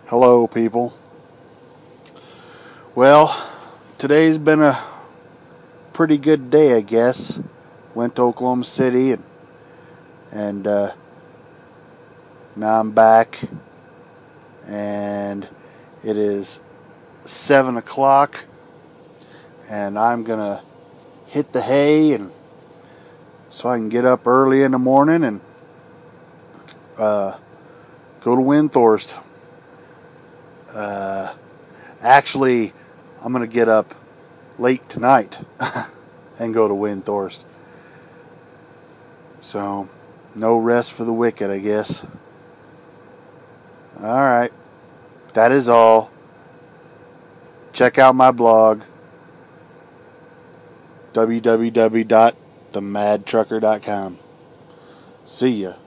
Hello, people. Well, today's been a pretty good day, I guess. Went to Oklahoma City and now I'm back, and it is 7 o'clock, and I'm gonna hit the hay, and so I can get up early in the morning and go to Windthorst. Actually, I'm gonna get up late tonight and go to Windthorst. So, no rest for the wicked, I guess. Alright, that is all. Check out my blog, www.themadtrucker.com. See ya.